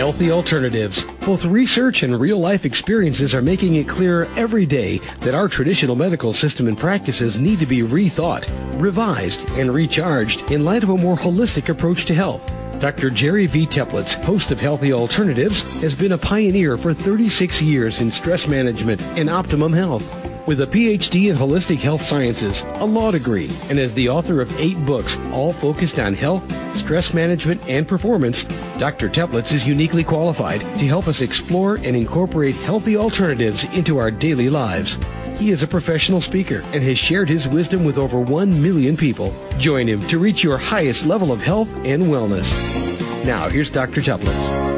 Healthy alternatives. Both research and real-life experiences are making it clear every day that our traditional medical system and practices need to be rethought, revised, and recharged in light of a more holistic approach to health. Dr. Jerry V. Teplitz, host of Healthy Alternatives, has been a pioneer for 36 years in stress management and optimum health. With a PhD in holistic health sciences, a law degree, and as the author of 8 books, all focused on health, stress management, and performance, Dr. Teplitz is uniquely qualified to help us explore and incorporate healthy alternatives into our daily lives. He is a professional speaker and has shared his wisdom with over 1 million people. Join him to reach your highest level of health and wellness. Now, here's Dr. Teplitz.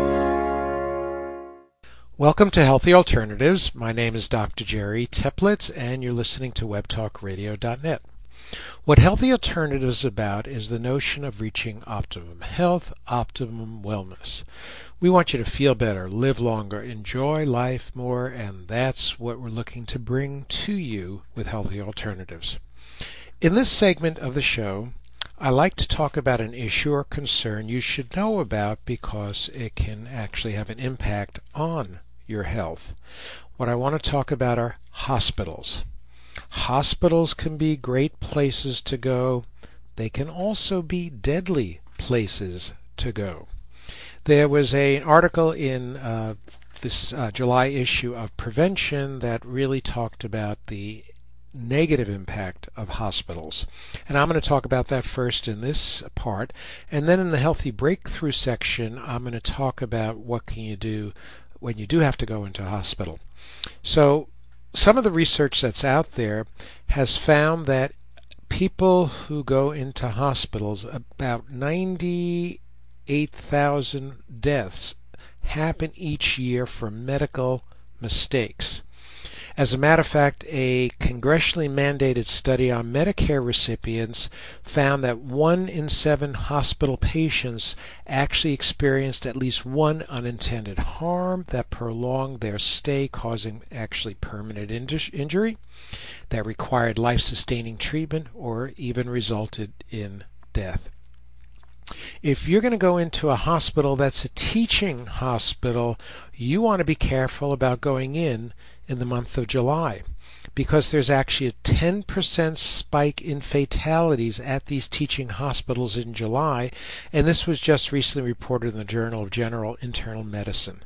Welcome to Healthy Alternatives. My name is Dr. Jerry Teplitz, and you're listening to webtalkradio.net. What Healthy Alternatives is about is the notion of reaching optimum health, optimum wellness. We want you to feel better, live longer, enjoy life more, and that's what we're looking to bring to you with Healthy Alternatives. In this segment of the show, I like to talk about an issue or concern you should know about because it can actually have an impact on your health. What I want to talk about are hospitals. Hospitals can be great places to go. They can also be deadly places to go. There was an article in this July issue of Prevention that really talked about the negative impact of hospitals. And I'm going to talk about that first in this part. And then in the Healthy Breakthrough section, I'm going to talk about what can you do when you do have to go into a hospital. So some of the research that's out there has found that people who go into hospitals, about 98,000 deaths happen each year from medical mistakes. As a matter of fact, a congressionally mandated study on Medicare recipients found that 1 in 7 hospital patients actually experienced at least one unintended harm that prolonged their stay, causing actually permanent injury, that required life-sustaining treatment, or even resulted in death. If you're going to go into a hospital that's a teaching hospital, you want to be careful about going in the month of July, because there's actually a 10% spike in fatalities at these teaching hospitals in July, and this was just recently reported in the Journal of General Internal Medicine.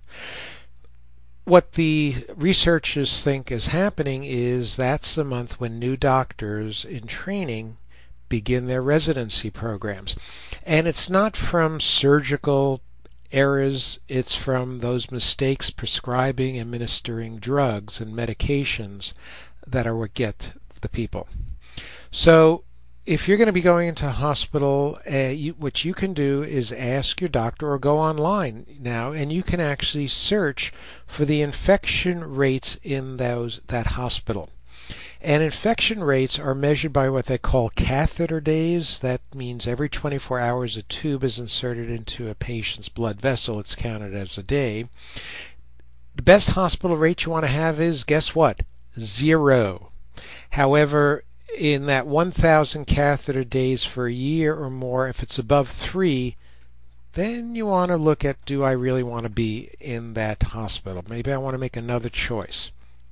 What the researchers think is happening is that's the month when new doctors in training begin their residency programs. And it's not from surgical errors, it's from those mistakes prescribing and administering drugs and medications that are what get the people. So if you're going to be going into a hospital, what you can do is ask your doctor or go online now, and you can actually search for the infection rates in that hospital. And infection rates are measured by what they call catheter days. That means every 24 hours a tube is inserted into a patient's blood vessel. It's counted as a day. The best hospital rate you want to have is, guess what? 0. However, in that 1,000 catheter days for a year or more, if it's above 3, then you want to look at, do I really want to be in that hospital? Maybe I want to make another choice.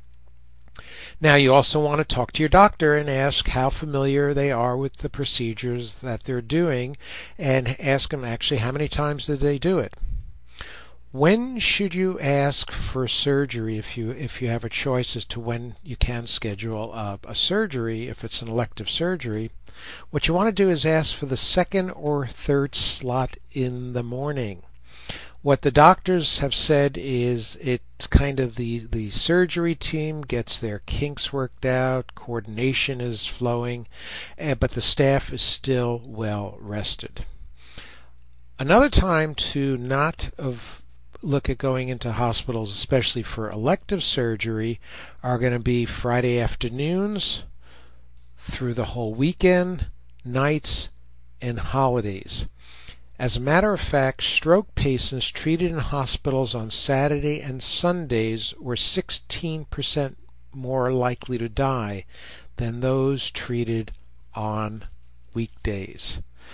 Now, you also want to talk to your doctor and ask how familiar they are with the procedures that they're doing, and ask them actually how many times did they do it. When should you ask for surgery if you have a choice as to when you can schedule a surgery, if it's an elective surgery? What you want to do is ask for the second or third slot in the morning. What the doctors have said is it's kind of the surgery team gets their kinks worked out, coordination is flowing, but the staff is still well rested. Another time to not look at going into hospitals, especially for elective surgery, are going to be Friday afternoons through the whole weekend, nights, and holidays. As a matter of fact, stroke patients treated in hospitals on Saturday and Sundays were 16% more likely to die than those treated on weekdays.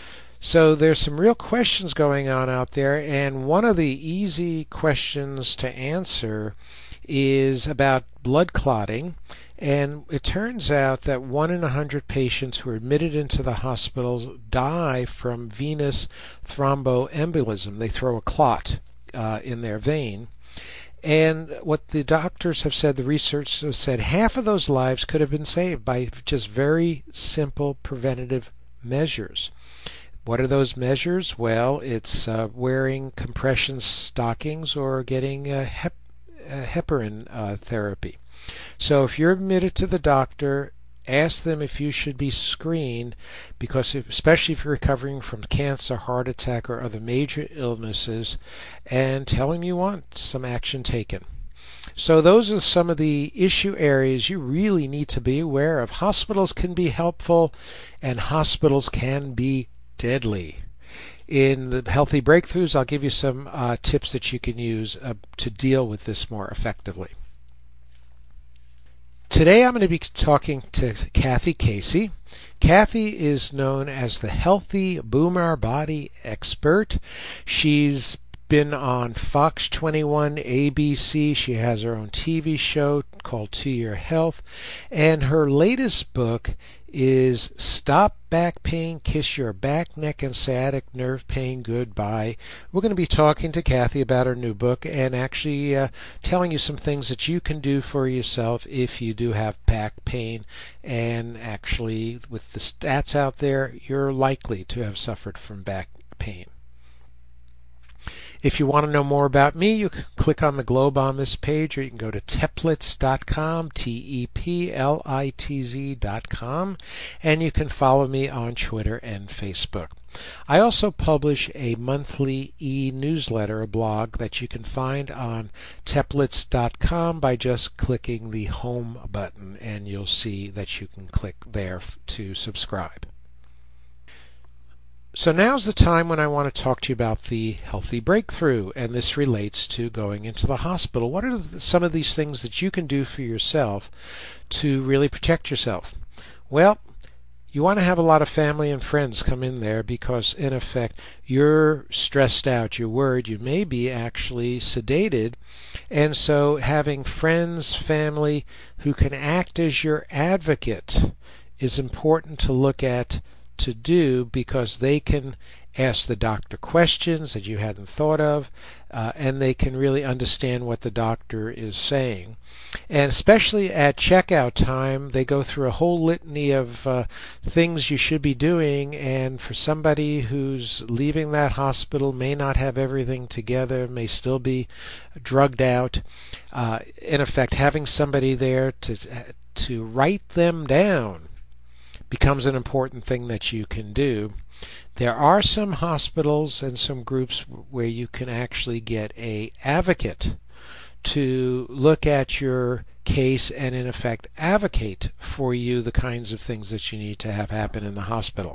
So there's some real questions going on out there, and one of the easy questions to answer is about blood clotting. And it turns out that 1 in 100 patients who are admitted into the hospital die from venous thromboembolism. They throw a clot in their vein. And what the doctors have said, the research have said, half of those lives could have been saved by just very simple preventative measures. What are those measures? Well, it's wearing compression stockings or getting heparin therapy. So if you're admitted to the doctor, ask them if you should be screened, because especially if you're recovering from cancer, heart attack, or other major illnesses, and tell them you want some action taken. So those are some of the issue areas you really need to be aware of. Hospitals can be helpful, and hospitals can be deadly. In the Healthy Breakthroughs, I'll give you some tips that you can use to deal with this more effectively. Today I'm going to be talking to Kathy Casey. Kathy is known as the Healthy Boomer Body Expert. She's been on Fox 21, ABC. She has her own TV show called To Your Health. And her latest book is Stop Back Pain, Kiss Your Back, Neck, and Sciatic Nerve Pain Goodbye. We're going to be talking to Kathy about her new book and actually telling you some things that you can do for yourself if you do have back pain. And actually, with the stats out there, you're likely to have suffered from back pain. If you want to know more about me, you can click on the globe on this page, or you can go to teplitz.com, teplitz.com, and you can follow me on Twitter and Facebook. I also publish a monthly e-newsletter, a blog that you can find on teplitz.com by just clicking the home button, and you'll see that you can click there to subscribe. So now's the time when I want to talk to you about the Healthy Breakthrough, and this relates to going into the hospital. What are some of these things that you can do for yourself to really protect yourself? Well, you want to have a lot of family and friends come in there because, in effect, you're stressed out, you're worried, you may be actually sedated, and so having friends, family who can act as your advocate is important to look at to do, because they can ask the doctor questions that you hadn't thought of, and they can really understand what the doctor is saying. And especially at checkout time, they go through a whole litany of things you should be doing, and for somebody who's leaving that hospital, may not have everything together, may still be drugged out, in effect, having somebody there to write them down becomes an important thing that you can do. There are some hospitals and some groups where you can actually get an advocate to look at your case and, in effect, advocate for you the kinds of things that you need to have happen in the hospital.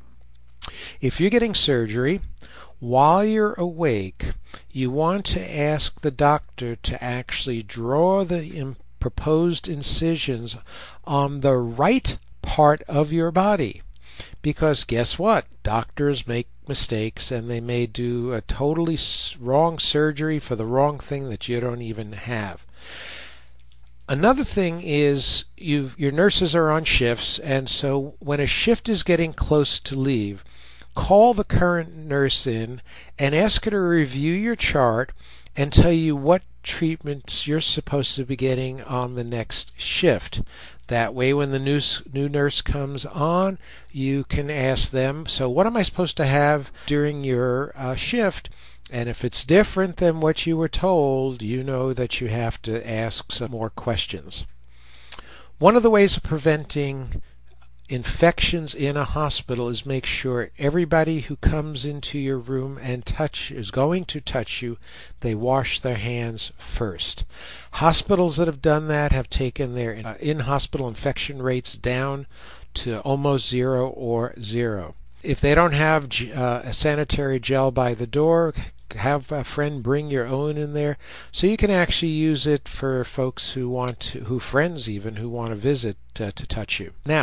If you're getting surgery, while you're awake, you want to ask the doctor to actually draw the proposed incisions on the right part of your body, because guess what? Doctors make mistakes, and they may do a totally wrong surgery for the wrong thing that you don't even have. Another thing is your nurses are on shifts, and so when a shift is getting close to leave, call the current nurse in and ask her to review your chart and tell you what treatments you're supposed to be getting on the next shift. That way, when the new nurse comes on, you can ask them, so what am I supposed to have during your shift? And if it's different than what you were told, you know that you have to ask some more questions. One of the ways of preventing infections in a hospital is make sure everybody who comes into your room and is going to touch you, they wash their hands first. Hospitals that have done that have taken their in-hospital infection rates down to almost zero or zero. If they don't have a sanitary gel by the door, have a friend bring your own in there, so you can actually use it for folks who friends even, who want to visit to touch you. Now,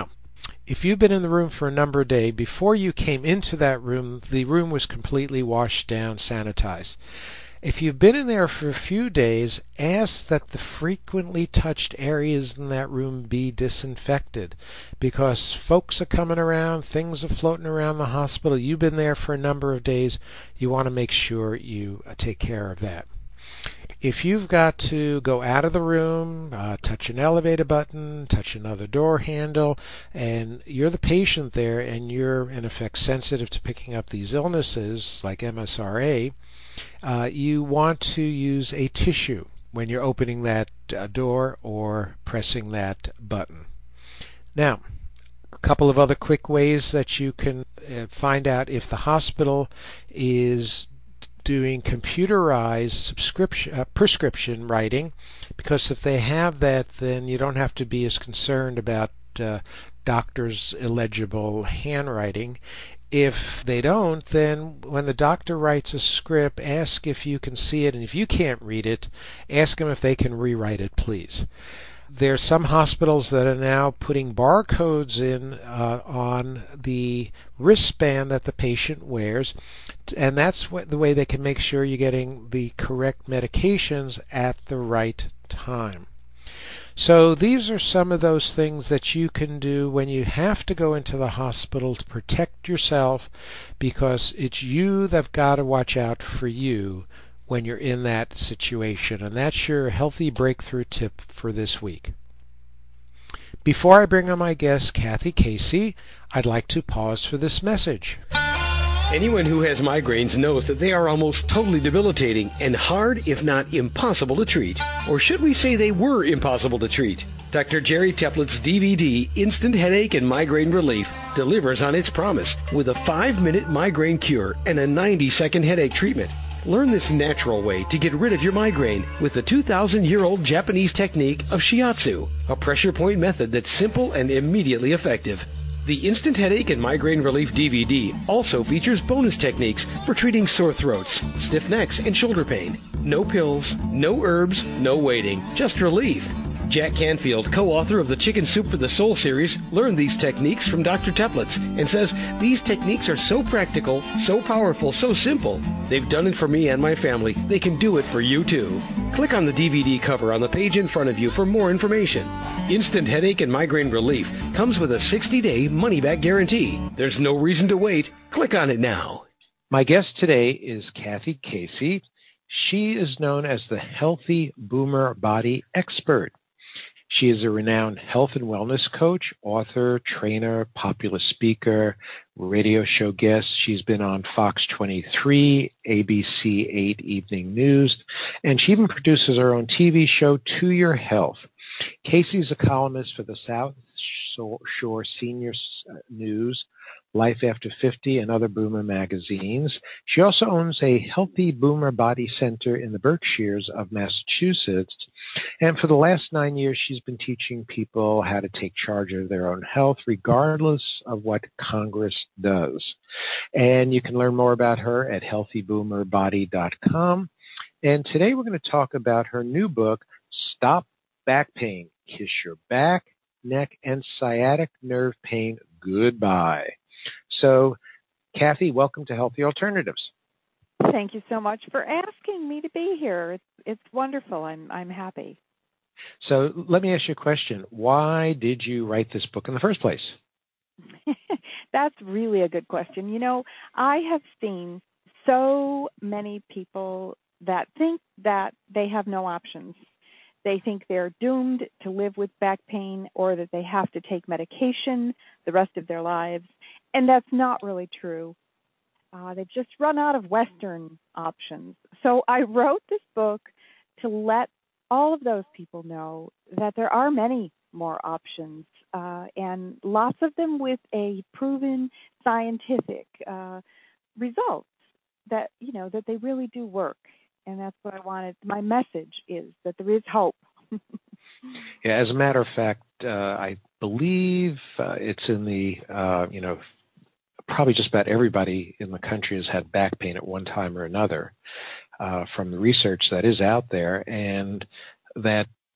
If you've been in the room for a number of days, before you came into that room, the room was completely washed down, sanitized. If you've been in there for a few days, ask that the frequently touched areas in that room be disinfected, because folks are coming around, things are floating around the hospital. You've been there for a number of days. You want to make sure you take care of that. If you've got to go out of the room, touch an elevator button, touch another door handle, and you're the patient there and you're in effect sensitive to picking up these illnesses like MSRA, you want to use a tissue when you're opening that door or pressing that button. Now, a couple of other quick ways that you can find out if the hospital is doing computerized prescription writing, because if they have that, then you don't have to be as concerned about doctors' illegible handwriting. If they don't, then when the doctor writes a script, ask if you can see it, and if you can't read it, ask them if they can rewrite it, please. There are some hospitals that are now putting barcodes in on the wristband that the patient wears, and that's the way they can make sure you're getting the correct medications at the right time. So these are some of those things that you can do when you have to go into the hospital to protect yourself, because it's you that've got to watch out for you when you're in that situation. And that's your healthy breakthrough tip for this week. Before I bring on my guest, Kathy Casey, I'd like to pause for this message. Anyone who has migraines knows that they are almost totally debilitating and hard, if not impossible, to treat. Or should we say they were impossible to treat? Dr. Jerry Teplett's DVD, Instant Headache and Migraine Relief, delivers on its promise with a 5-minute migraine cure and a 90-second headache treatment. Learn this natural way to get rid of your migraine with the 2,000-year-old Japanese technique of shiatsu, a pressure point method that's simple and immediately effective. The Instant Headache and Migraine Relief DVD also features bonus techniques for treating sore throats, stiff necks, and shoulder pain. No pills, no herbs, no waiting, just relief. Jack Canfield, co-author of the Chicken Soup for the Soul series, learned these techniques from Dr. Teplett's and says these techniques are so practical, so powerful, so simple. They've done it for me and my family. They can do it for you too. Click on the DVD cover on the page in front of you for more information. Instant Headache and Migraine Relief comes with a 60-day money-back guarantee. There's no reason to wait. Click on it now. My guest today is Kathy Casey. She is known as the Healthy Boomer Body Expert. She is a renowned health and wellness coach, author, trainer, popular speaker, radio show guest. She's been on Fox 23, ABC 8 Evening News, and she even produces her own TV show, To Your Health. Casey's a columnist for the South Shore Senior News, Life After 50, and other Boomer magazines. She also owns a Healthy Boomer Body Center in the Berkshires of Massachusetts. And for the last 9 years, she's been teaching people how to take charge of their own health, regardless of what Congress does. And you can learn more about her at healthyboomerbody.com. And today we're going to talk about her new book, Stop Back Pain, Kiss Your Back, Neck, and Sciatic Nerve Pain Goodbye. So, Kathy, welcome to Healthy Alternatives. Thank you so much for asking me to be here. It's wonderful. I'm happy. So let me ask you a question. Why did you write this book in the first place? That's really a good question. You know, I have seen so many people that think that they have no options. They think they're doomed to live with back pain, or that they have to take medication the rest of their lives. And that's not really true. They've just run out of Western options. So I wrote this book to let all of those people know that there are many more options, and lots of them with a proven scientific results that, you know, that they really do work. And that's what I wanted. My message is that there is hope. Yeah, as a matter of fact, I believe it's in the, probably just about everybody in the country has had back pain at one time or another from the research that is out there, and that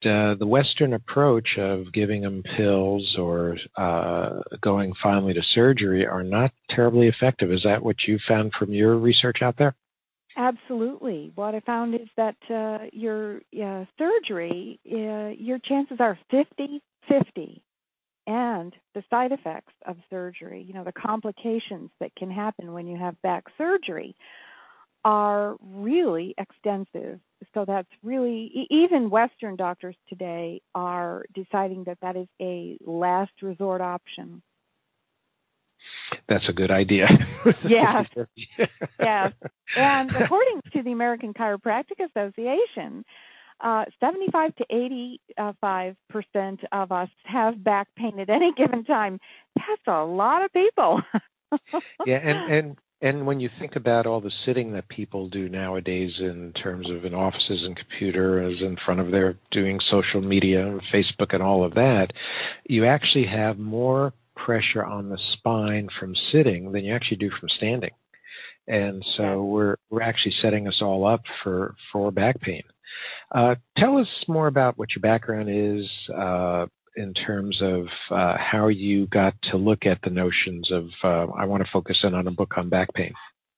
the Western approach of giving them pills or going finally to surgery are not terribly effective. Is that what you found from your research out there? Absolutely. What I found is that your surgery, your chances are 50-50. And the side effects of surgery, the complications that can happen when you have back surgery are really extensive. So that's really, even Western doctors today are deciding that that is a last resort option. That's a good idea. Yes. 50-50. Yes. And according to the American Chiropractic Association, 75 to 85% of us have back pain at any given time. That's a lot of people. Yeah, and when you think about all the sitting that people do nowadays in terms of in offices and computers in front of their doing social media, Facebook and all of that, you actually have more pressure on the spine from sitting than you actually do from standing. And so we're actually setting us all up for back pain. Tell us more about what your background is in terms of how you got to look at the notions of, I want to focus in on a book on back pain.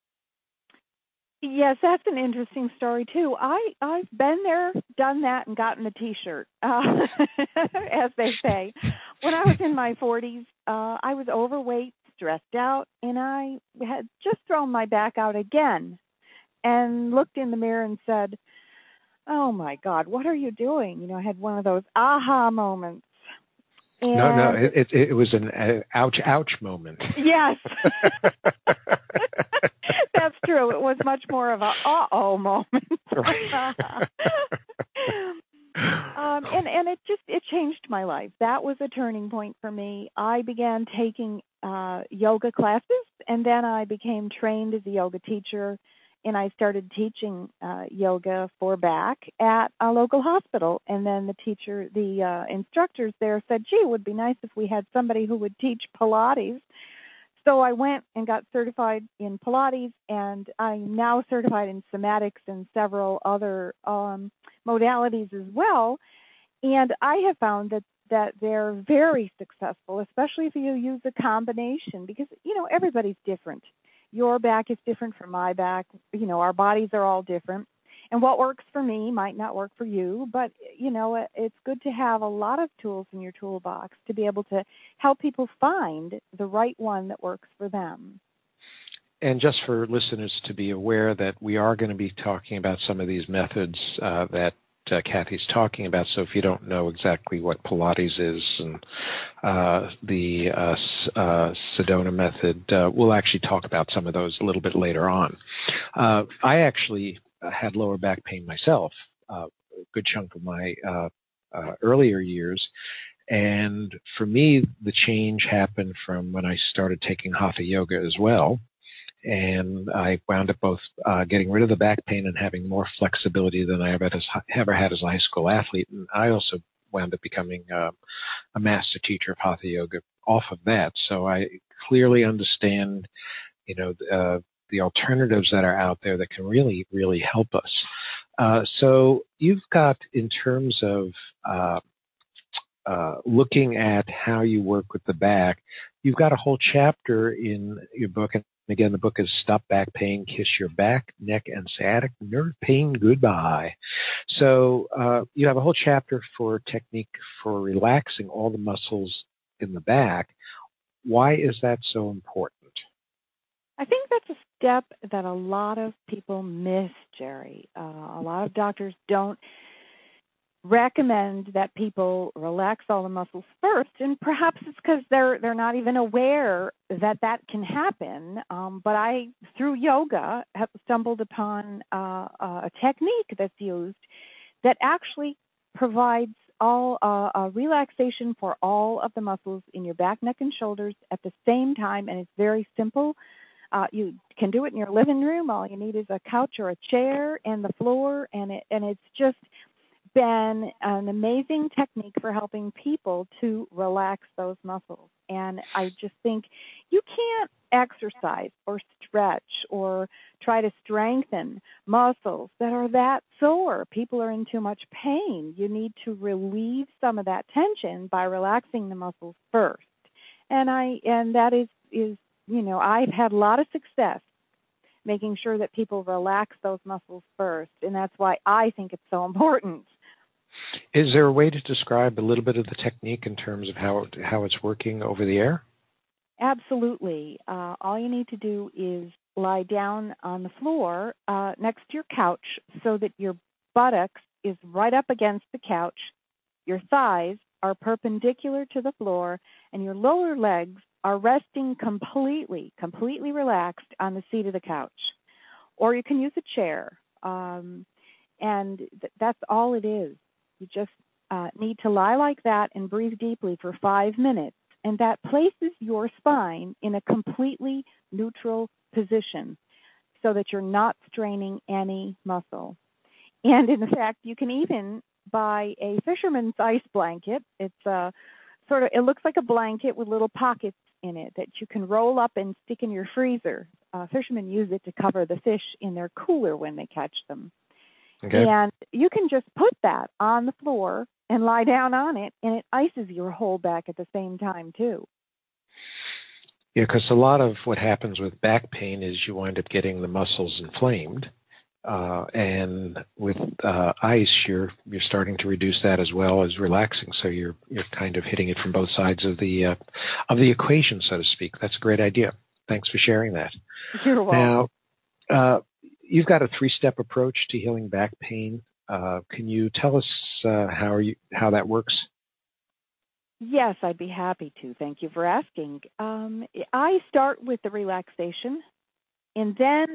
Yes, that's an interesting story, too. I've been there, done that, and gotten the T-shirt, as they say. When I was in my 40s, I was overweight, stressed out, and I had just thrown my back out again and looked in the mirror and said, oh, my God, what are you doing? I had one of those aha moments. And no, it was an ouch moment. Yes. That's true. It was much more of a uh-oh moment. And it changed my life. That was a turning point for me. I began taking yoga classes, and then I became trained as a yoga teacher, and I started teaching yoga for back at a local hospital. And then the instructors there said, gee, it would be nice if we had somebody who would teach Pilates. So I went and got certified in Pilates, and I'm now certified in somatics and several other modalities as well. And I have found that they're very successful, especially if you use a combination, because, everybody's different. Your back is different from my back. Our bodies are all different. And what works for me might not work for you, but, it's good to have a lot of tools in your toolbox to be able to help people find the right one that works for them. And just for listeners to be aware that we are going to be talking about some of these methods that Kathy's talking about. So if you don't know exactly what Pilates is and the Sedona method, we'll actually talk about some of those a little bit later on. I actually had lower back pain myself, a good chunk of my earlier years. And for me, the change happened from when I started taking Hatha Yoga as well. And I wound up both getting rid of the back pain and having more flexibility than I ever had as a high school athlete. And I also wound up becoming a master teacher of Hatha Yoga off of that. So I clearly understand, the alternatives that are out there that can really, really help us. So you've got, in terms of looking at how you work with the back, you've got a whole chapter in your book. And again, the book is Stop Back Pain, Kiss Your Back, Neck, and Sciatic Nerve Pain Goodbye. So you have a whole chapter for technique for relaxing all the muscles in the back. Why is that so important? I think that's a step that a lot of people miss, Jerry. A lot of doctors don't recommend that people relax all the muscles first, and perhaps it's because they're not even aware that can happen. But I, through yoga, have stumbled upon a technique that's used that actually provides all a relaxation for all of the muscles in your back, neck, and shoulders at the same time, and it's very simple. You can do it in your living room. All you need is a couch or a chair and the floor, and it's just been an amazing technique for helping people to relax those muscles. And I just think You can't exercise or stretch or try to strengthen muscles that are that sore. People are in too much pain. You need to relieve some of that tension by relaxing the muscles first. And that is I've had a lot of success making sure that people relax those muscles first, and that's why I think it's so important. Is there a way to describe a little bit of the technique in terms of how it's working over the air? Absolutely. All you need to do is lie down on the floor next to your couch so that your buttocks is right up against the couch, your thighs are perpendicular to the floor, and your lower legs are resting completely relaxed on the seat of the couch. Or you can use a chair, and that's all it is. You just need to lie like that and breathe deeply for 5 minutes, and that places your spine in a completely neutral position so that you're not straining any muscle. And in fact, you can even buy a fisherman's ice blanket. It's it looks like a blanket with little pockets in it that you can roll up and stick in your freezer. Fishermen use it to cover the fish in their cooler when they catch them. Okay. And you can just put that on the floor and lie down on it, and it ices your whole back at the same time, too. Yeah, because a lot of what happens with back pain is you wind up getting the muscles inflamed. And with ice, you're starting to reduce that as well as relaxing. So you're kind of hitting it from both sides of the equation, so to speak. That's a great idea. Thanks for sharing that. You're welcome. Now, you've got a 3-step approach to healing back pain. Can you tell us how that works? Yes, I'd be happy to. Thank you for asking. I start with the relaxation. And then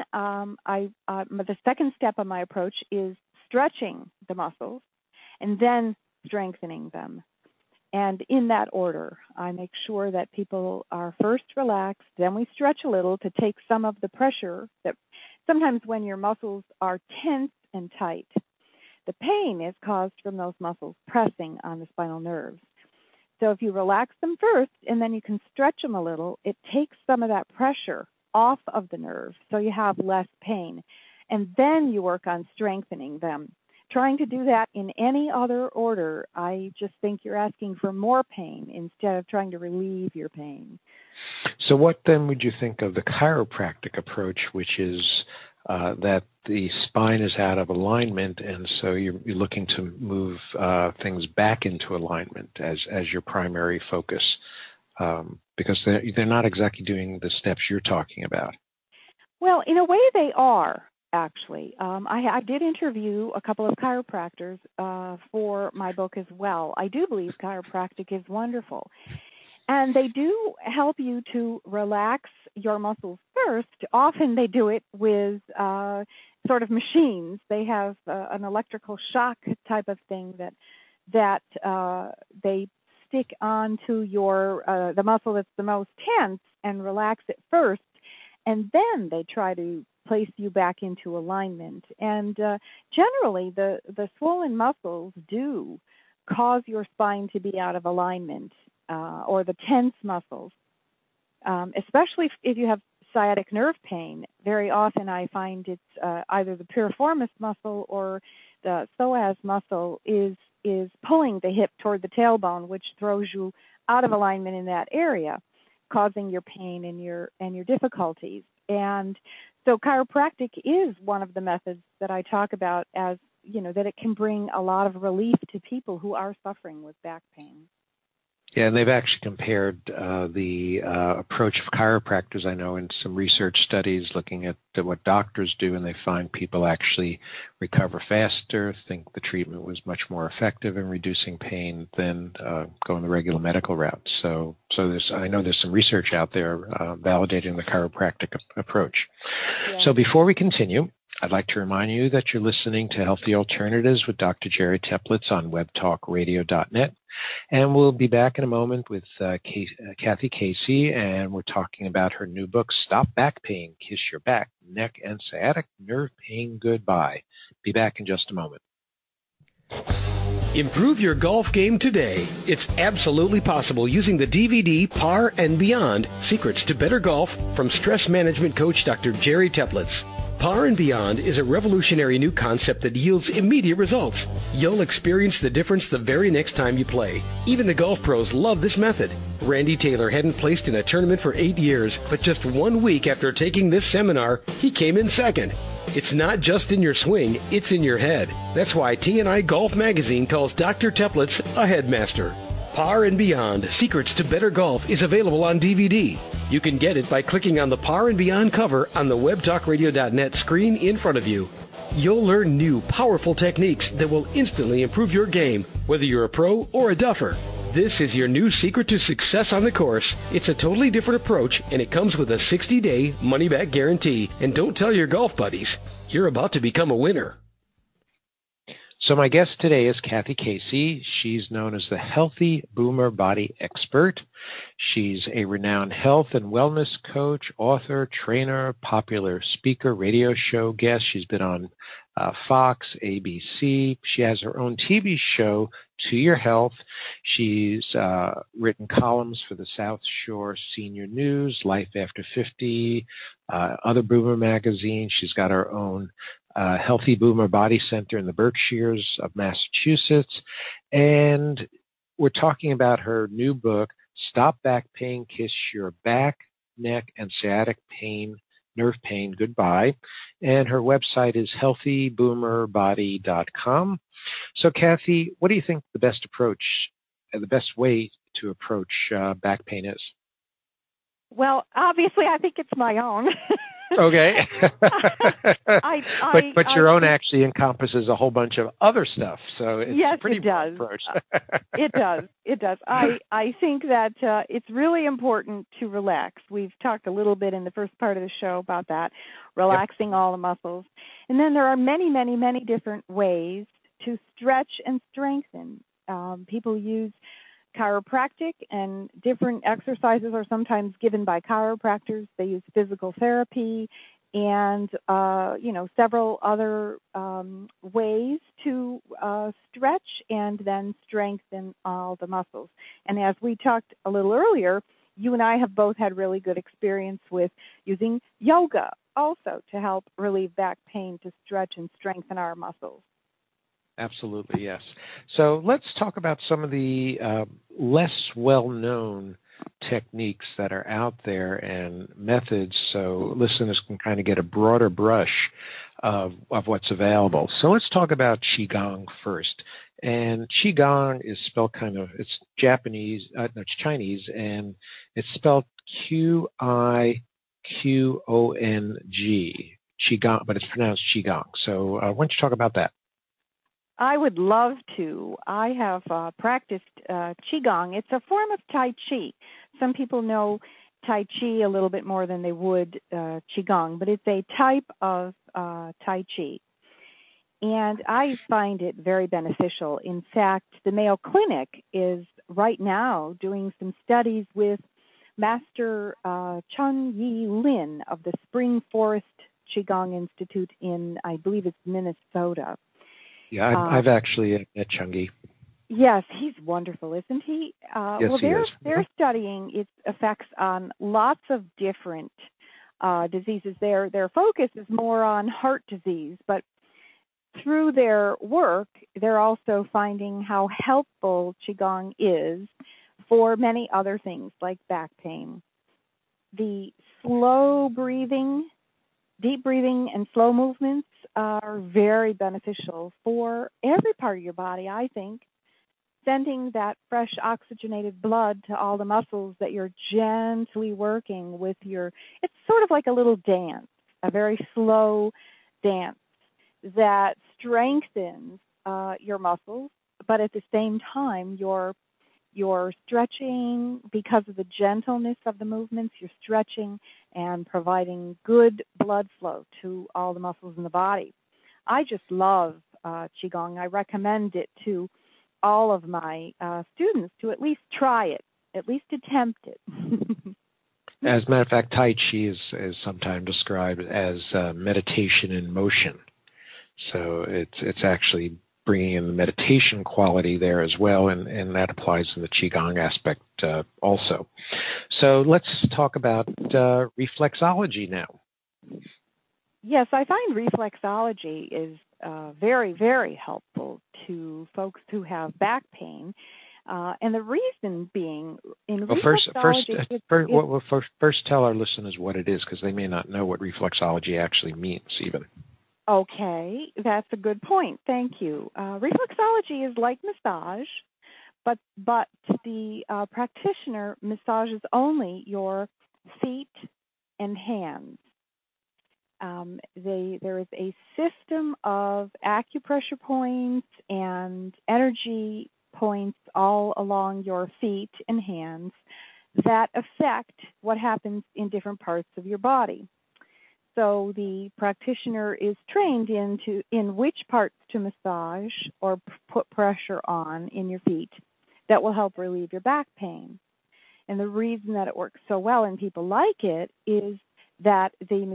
the second step of my approach is stretching the muscles and then strengthening them. And in that order, I make sure that people are first relaxed, then we stretch a little to take some of the pressure that sometimes when your muscles are tense and tight, the pain is caused from those muscles pressing on the spinal nerves. So if you relax them first and then you can stretch them a little, it takes some of that pressure off of the nerve so you have less pain. And then you work on strengthening them. Trying to do that in any other order, I just think you're asking for more pain instead of trying to relieve your pain. So what then would you think of the chiropractic approach, which is that the spine is out of alignment, and so you're looking to move things back into alignment as your primary focus? Because they're not exactly doing the steps you're talking about. Well, in a way they are, actually. I did interview a couple of chiropractors for my book as well. I do believe chiropractic is wonderful. And they do help you to relax your muscles first. Often they do it with sort of machines. They have an electrical shock type of thing that they stick onto your the muscle that's the most tense and relax it first, and then they try to place you back into alignment. And generally, the swollen muscles do cause your spine to be out of alignment, or the tense muscles, especially if you have sciatic nerve pain. Very often I find it's either the piriformis muscle or the psoas muscle is pulling the hip toward the tailbone, which throws you out of alignment in that area, causing your pain and your difficulties. And so chiropractic is one of the methods that I talk about as, that it can bring a lot of relief to people who are suffering with back pain. Yeah, and they've actually compared the approach of chiropractors, I know, in some research studies looking at what doctors do, and they find people actually recover faster, think the treatment was much more effective in reducing pain than going the regular medical route. So I know there's some research out there validating the chiropractic approach. Yeah. So before we continue, I'd like to remind you that you're listening to Healthy Alternatives with Dr. Jerry Teplitz on webtalkradio.net. And we'll be back in a moment with Kathy Casey, and we're talking about her new book, Stop Back Pain, Kiss Your Back, Neck, and Sciatic Nerve Pain Goodbye. Be back in just a moment. Improve your golf game today. It's absolutely possible using the DVD Par and Beyond, Secrets to Better Golf from stress management coach Dr. Jerry Teplitz. Par and Beyond is a revolutionary new concept that yields immediate results. You'll experience the difference the very next time you play. Even the golf pros love this method. Randy Taylor hadn't placed in a tournament for 8 years, but just 1 week after taking this seminar, he came in second. It's not just in your swing, it's in your head. That's why T&I Golf Magazine calls Dr. Teplitz a headmaster. Par and Beyond, Secrets to Better Golf is available on DVD. You can get it by clicking on the Par and Beyond cover on the webtalkradio.net screen in front of you. You'll learn new, powerful techniques that will instantly improve your game, whether you're a pro or a duffer. This is your new secret to success on the course. It's a totally different approach, and it comes with a 60-day money-back guarantee. And don't tell your golf buddies. You're about to become a winner. So my guest today is Kathy Casey. She's known as the Healthy Boomer Body Expert. She's a renowned health and wellness coach, author, trainer, popular speaker, radio show guest. She's been on Fox, ABC. She has her own TV show, To Your Health. She's written columns for the South Shore Senior News, Life After 50, other Boomer magazines. She's got her own Healthy Boomer Body Center in the Berkshires of Massachusetts. And we're talking about her new book, Stop Back Pain, Kiss Your Back, Neck, and Sciatic Pain, Nerve Pain Goodbye. And her website is healthyboomerbody.com. So, Kathy, what do you think the best way to approach back pain is? Well, obviously, I think it's my own. Okay. But your own actually encompasses a whole bunch of other stuff. So it's yes, a pretty it does. approach. It does. I think that it's really important to relax. We've talked a little bit in the first part of the show about that, relaxing all the muscles. And then there are many, many, many different ways to stretch and strengthen. People use chiropractic, and different exercises are sometimes given by chiropractors. They use physical therapy and, several other ways to stretch and then strengthen all the muscles. And as we talked a little earlier, you and I have both had really good experience with using yoga also to help relieve back pain, to stretch and strengthen our muscles. Absolutely, yes. So let's talk about some of the less well-known techniques that are out there and methods so listeners can kind of get a broader brush of what's available. So let's talk about Qigong first. And Qigong is spelled it's Japanese, it's Chinese, and it's spelled Qiqong, Qigong, but it's pronounced Qigong. So why don't you talk about that? I would love to. I have practiced Qigong. It's a form of Tai Chi. Some people know Tai Chi a little bit more than they would Qigong, but it's a type of Tai Chi. And I find it very beneficial. In fact, the Mayo Clinic is right now doing some studies with Master Chun Yi Lin of the Spring Forest Qigong Institute in, I believe it's Minnesota. Yeah, I've actually met Chung-Yi. Yes, he's wonderful, isn't he? Yes, he is. They're studying its effects on lots of different diseases. Their focus is more on heart disease, but through their work, they're also finding how helpful Qigong is for many other things like back pain. The slow breathing, deep breathing and slow movements are very beneficial for every part of your body, I think. Sending that fresh oxygenated blood to all the muscles that you're gently working with it's sort of like a little dance, a very slow dance that strengthens your muscles, but at the same time you're stretching because of the gentleness of the movements. You're stretching and providing good blood flow to all the muscles in the body. I just love Qigong. I recommend it to all of my students to at least try it, at least attempt it. As a matter of fact, Tai Chi is sometimes described as meditation in motion. So it's actually bringing in the meditation quality there as well, and that applies in the Qigong aspect also. So let's talk about reflexology now. Yes, I find reflexology is very, very helpful to folks who have back pain. And the reason being, in reflexology... First tell our listeners what it is, because they may not know what reflexology actually means even. Okay, that's a good point. Thank you. Reflexology is like massage, but the practitioner massages only your feet and hands. There is a system of acupressure points and energy points all along your feet and hands that affect what happens in different parts of your body. So the practitioner is trained in which parts to massage or put pressure on in your feet that will help relieve your back pain. And the reason that it works so well and people like it is that the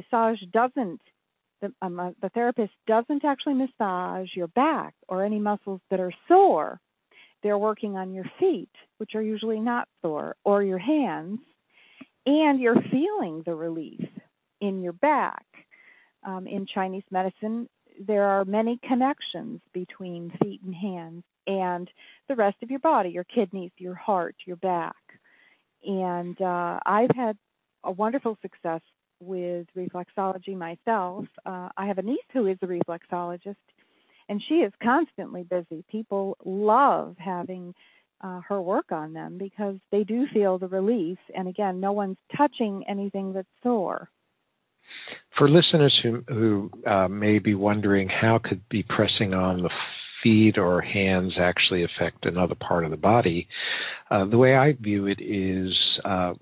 therapist doesn't actually massage your back or any muscles that are sore. They're working on your feet, which are usually not sore, or your hands, and you're feeling the relief in your back. In Chinese medicine, there are many connections between feet and hands and the rest of your body, your kidneys, your heart, your back. And I've had a wonderful success with reflexology myself. I have a niece who is a reflexologist, and she is constantly busy. People love having her work on them because they do feel the relief. And again, no one's touching anything that's sore. For listeners who may be wondering how could be pressing on the feet or hands actually affect another part of the body, the way I view it is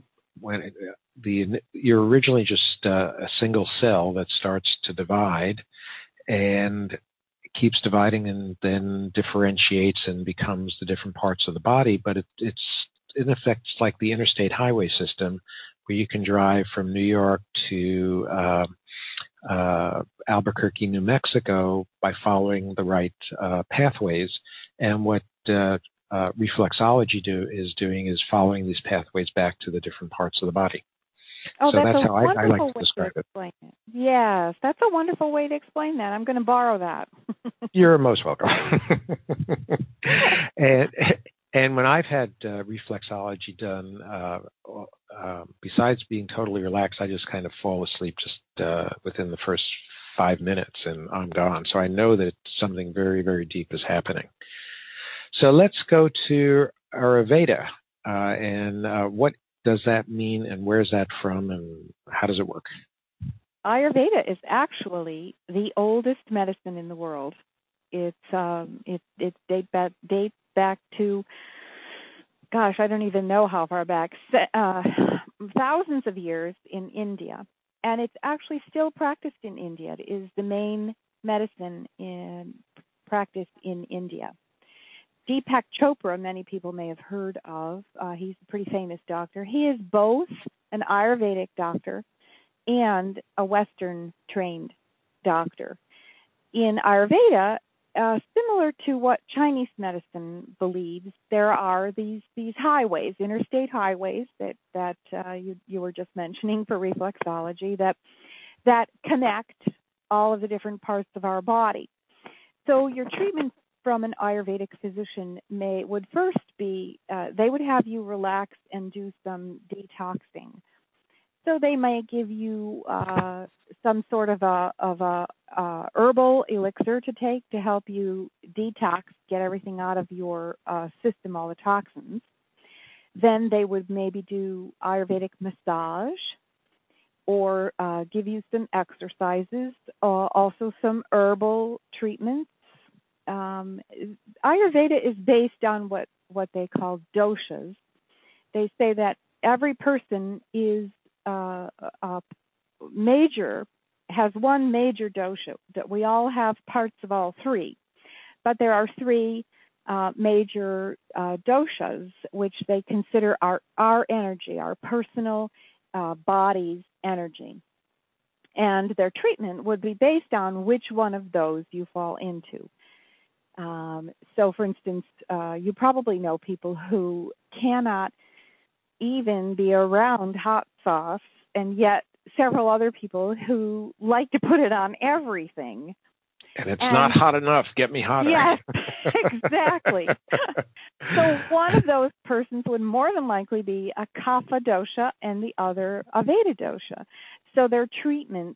you're originally just a single cell that starts to divide and keeps dividing and then differentiates and becomes the different parts of the body, but it's in effect it's like the interstate highway system where you can drive from New York to Albuquerque, New Mexico by following the right pathways. And what reflexology is doing is following these pathways back to the different parts of the body. Oh, so that's how I like to describe it. Yes, that's a wonderful way to explain that. I'm going to borrow that. You're most welcome. And when I've had reflexology done, besides being totally relaxed, I just kind of fall asleep just within the first 5 minutes and I'm gone. So I know that something very, very deep is happening. So let's go to Ayurveda. And what does that mean and where's that from and how does it work? Ayurveda is actually the oldest medicine in the world. It dates back to, gosh, I don't even know how far back, thousands of years in India. And it's actually still practiced in India. It is the main medicine practiced in India. Deepak Chopra, many people may have heard of. He's a pretty famous doctor. He is both an Ayurvedic doctor and a Western-trained doctor. In Ayurveda, similar to what Chinese medicine believes, there are these highways, interstate highways that you were just mentioning for reflexology that connect all of the different parts of our body. So your treatment from an Ayurvedic physician would first be they would have you relax and do some detoxing. So they may give you some sort of a herbal elixir to take to help you detox, get everything out of your system, all the toxins. Then they would maybe do Ayurvedic massage or give you some exercises, also some herbal treatments. Ayurveda is based on what they call doshas. They say that every person is has one major dosha, that we all have parts of all three, but there are three major doshas which they consider our energy, our personal body's energy, and their treatment would be based on which one of those you fall into. So, for instance, you probably know people who cannot even be around hot sauce, and yet several other people who like to put it on everything. And it's not hot enough. Get me hotter. Yes, exactly. So one of those persons would more than likely be a kapha dosha and the other a vata dosha. So their treatments,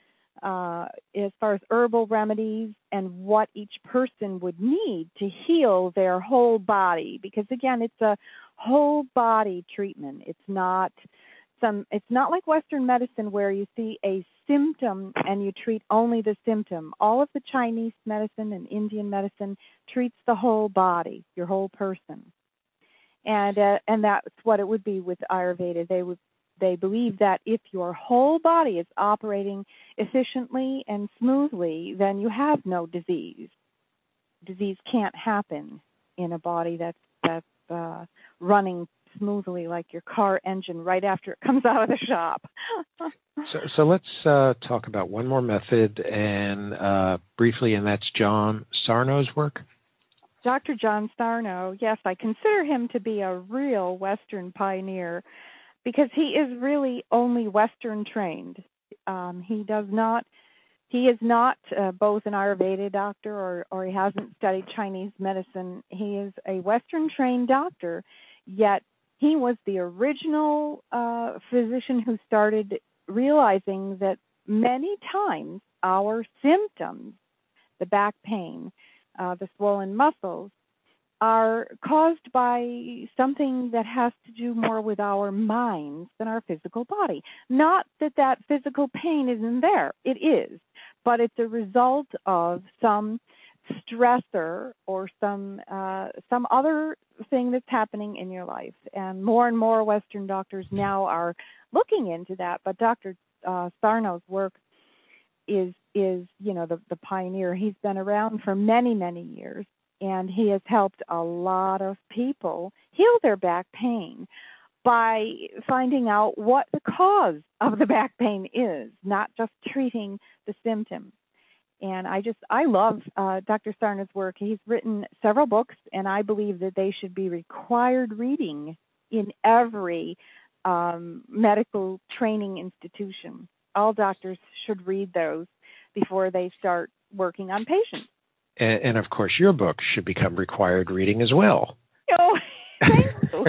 as far as herbal remedies and what each person would need to heal their whole body, because again, it's a whole body treatment. It's not like Western medicine where you see a symptom and you treat only the symptom. All of the Chinese medicine and Indian medicine treats the whole body, your whole person. And that's what it would be with Ayurveda. They believe that if your whole body is operating efficiently and smoothly, then you have no disease. Disease can't happen in a body that's running smoothly like your car engine right after it comes out of the shop. So let's talk about one more method and briefly, and that's John Sarno's work. Dr. John Sarno, yes, I consider him to be a real Western pioneer because he is really only Western trained. He is not both an Ayurveda doctor or he hasn't studied Chinese medicine. He is a Western trained doctor, yet he was the original physician who started realizing that many times our symptoms, the back pain, the swollen muscles, are caused by something that has to do more with our minds than our physical body. Not that physical pain isn't there. It is. But it's a result of some stressor or some other thing that's happening in your life. And more Western doctors now are looking into that. But Dr. Sarno's work is the pioneer. He's been around for many years, and he has helped a lot of people heal their back pain by finding out what the cause of the back pain is, not just treating the symptoms. And I love Dr. Sarno's work. He's written several books, and I believe that they should be required reading in every medical training institution. All doctors should read those before they start working on patients. And of course, your book should become required reading as well. Oh, thank you.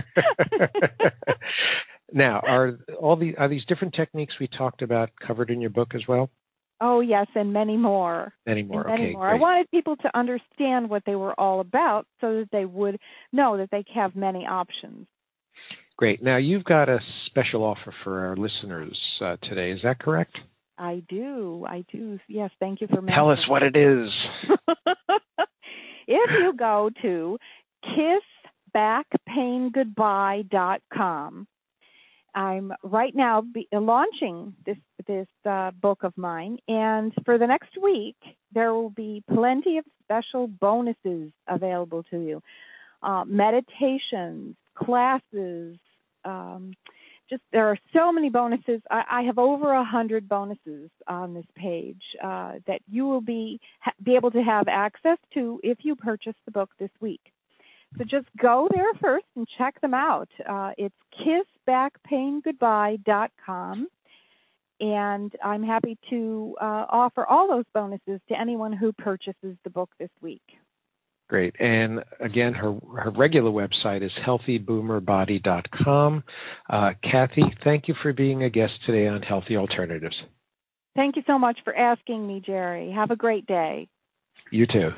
Now, are these different techniques we talked about covered in your book as well? Oh, yes, and many more. Many more. Okay, great. I wanted people to understand what they were all about so that they would know that they have many options. Great. Now, you've got a special offer for our listeners today. Is that correct? I do. Yes, thank you for mentioning. Tell us what it is. If you go to kissbackpaingoodbye.com, I'm right now launching this book of mine, and for the next week, there will be plenty of special bonuses available to you. Meditations, classes, there are so many bonuses. I have over 100 bonuses on this page that you will be able to have access to if you purchase the book this week. So just go there first and check them out. It's kissbackpaingoodbye.com, and I'm happy to offer all those bonuses to anyone who purchases the book this week. Great. And again, her regular website is healthyboomerbody.com. Kathy, thank you for being a guest today on Healthy Alternatives. Thank you so much for asking me, Jerry. Have a great day. You too.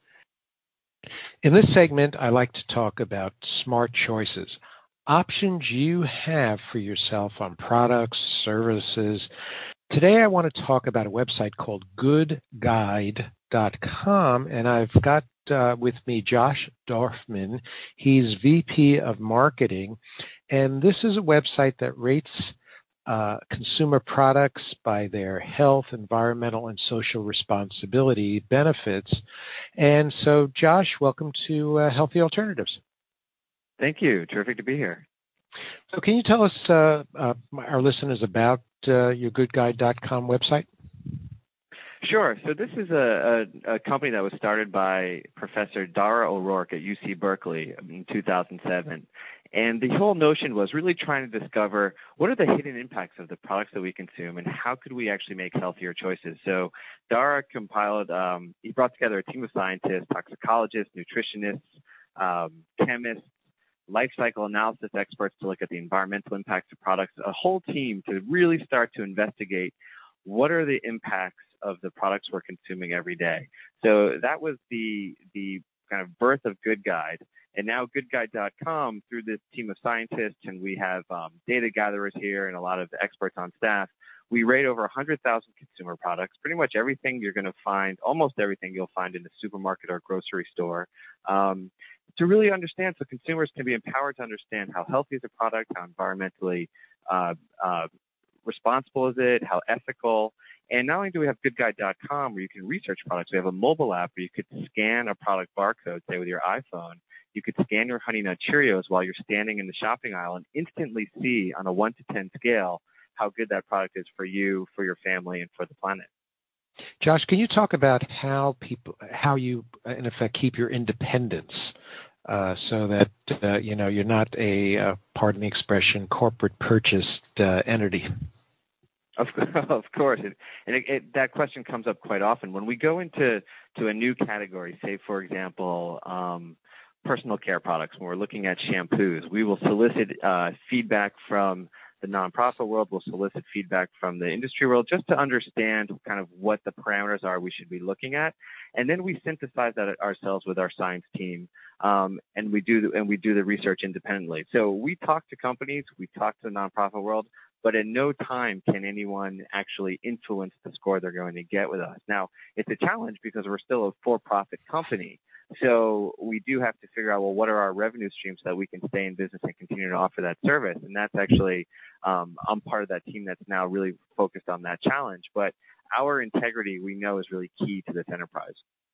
In this segment, I like to talk about smart choices, options you have for yourself on products, services. Today, I want to talk about a website called goodguide.com, and I've got with me Josh Dorfman. He's VP of Marketing, and this is a website that rates consumer products by their health, environmental, and social responsibility benefits. And so, Josh, welcome to Healthy Alternatives. Thank you. Terrific to be here. So can you tell us, our listeners, about your goodguide.com website? Sure. So this is a company that was started by Professor Dara O'Rourke at UC Berkeley in 2007. And the whole notion was really trying to discover what are the hidden impacts of the products that we consume and how could we actually make healthier choices. So Dara he brought together a team of scientists, toxicologists, nutritionists, chemists, life cycle analysis experts to look at the environmental impacts of products, a whole team to really start to investigate what are the impacts of the products we're consuming every day. So that was the kind of birth of Good Guide. And now GoodGuide.com, through this team of scientists, and we have data gatherers here and a lot of experts on staff, we rate over 100,000 consumer products, pretty much everything you're going to find, almost everything you'll find in a supermarket or grocery store, to really understand, so consumers can be empowered to understand how healthy is a product, how environmentally responsible is it, how ethical. And not only do we have GoodGuide.com where you can research products, we have a mobile app where you could scan a product barcode, say with your iPhone. You could scan your Honey Nut Cheerios while you're standing in the shopping aisle and instantly see on a 1 to 10 scale how good that product is for you, for your family, and for the planet. Josh, can you talk about how you, in effect, keep your independence so that, you're not a, pardon the expression, corporate purchased entity? Of course. And that question comes up quite often. When we go into a new category, say, for example, personal care products, when we're looking at shampoos, we will solicit feedback from the nonprofit world, we'll solicit feedback from the industry world just to understand kind of what the parameters are we should be looking at. And then we synthesize that ourselves with our science team, and we do the research independently. So we talk to companies, we talk to the nonprofit world, but at no time can anyone actually influence the score they're going to get with us. Now, it's a challenge because we're still a for-profit company. So we do have to figure out, well, what are our revenue streams so that we can stay in business and continue to offer that service? And that's actually, I'm part of that team that's now really focused on that challenge. But our integrity, we know, is really key to this enterprise.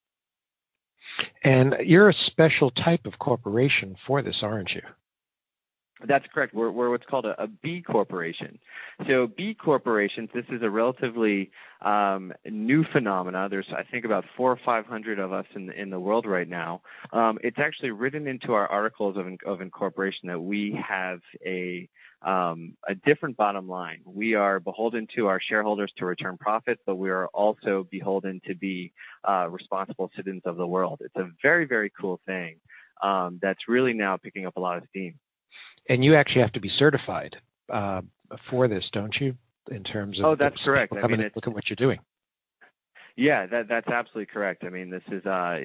And you're a special type of corporation for this, aren't you? That's correct. We're what's called a B corporation. So B corporations, this is a relatively new phenomena. There's, I think, about 400 or 500 of us in the world right now. It's actually written into our articles of incorporation that we have a different bottom line. We are beholden to our shareholders to return profits, but we are also beholden to be responsible citizens of the world. It's a very, very cool thing that's really now picking up a lot of steam. And you actually have to be certified for this, don't you? In terms of that's correct. Come in and look at what you're doing. Yeah, that's absolutely correct. I mean, this is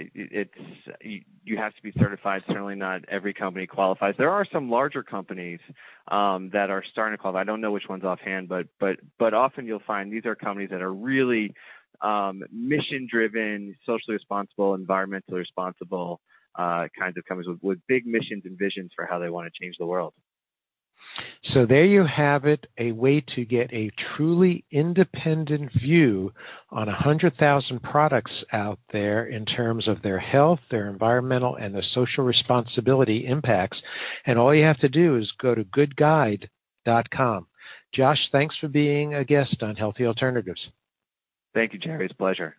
you have to be certified. Certainly, not every company qualifies. There are some larger companies that are starting to qualify. I don't know which ones offhand, but often you'll find these are companies that are really mission-driven, socially responsible, environmentally responsible kinds of companies with big missions and visions for how they want to change the world. So there you have it, a way to get a truly independent view on 100,000 products out there in terms of their health, their environmental, and their social responsibility impacts. And all you have to do is go to goodguide.com. Josh, thanks for being a guest on Healthy Alternatives. Thank you, Jerry. It's a pleasure.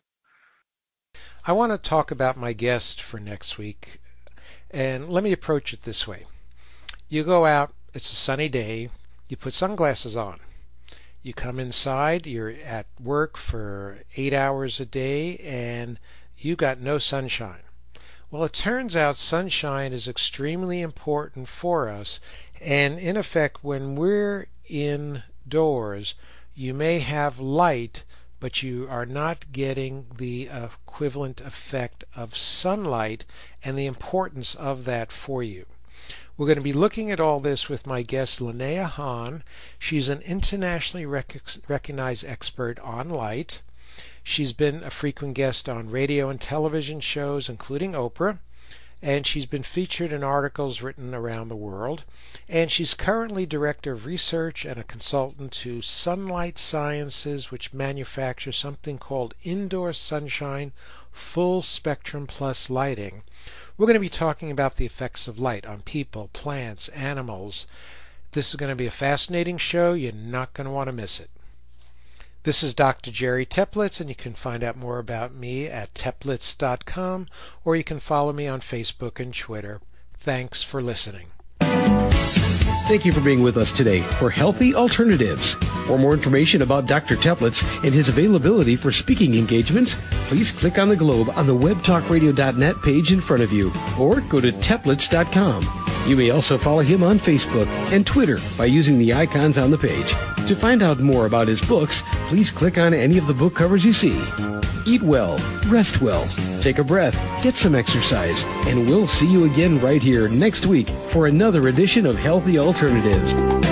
I want to talk about my guest for next week, and let me approach it this way. You go out, it's a sunny day, you put sunglasses on. You come inside, you're at work for 8 hours a day, and you got no sunshine. Well, it turns out sunshine is extremely important for us, and in effect, when we're indoors, you may have light, but you are not getting the equivalent effect of sunlight and the importance of that for you. We're going to be looking at all this with my guest, Linnea Hahn. She's an internationally recognized expert on light. She's been a frequent guest on radio and television shows, including Oprah, and she's been featured in articles written around the world. And she's currently director of research and a consultant to Sunlight Sciences, which manufactures something called Indoor Sunshine Full Spectrum Plus Lighting. We're going to be talking about the effects of light on people, plants, animals. This is going to be a fascinating show. You're not going to want to miss it. This is Dr. Jerry Teplitz, and you can find out more about me at teplitz.com, or you can follow me on Facebook and Twitter. Thanks for listening. Thank you for being with us today for Healthy Alternatives. For more information about Dr. Teplitz and his availability for speaking engagements, please click on the globe on the webtalkradio.net page in front of you, or go to teplitz.com. You may also follow him on Facebook and Twitter by using the icons on the page. To find out more about his books, please click on any of the book covers you see. Eat well, rest well, take a breath, get some exercise, and we'll see you again right here next week for another edition of Healthy Alternatives.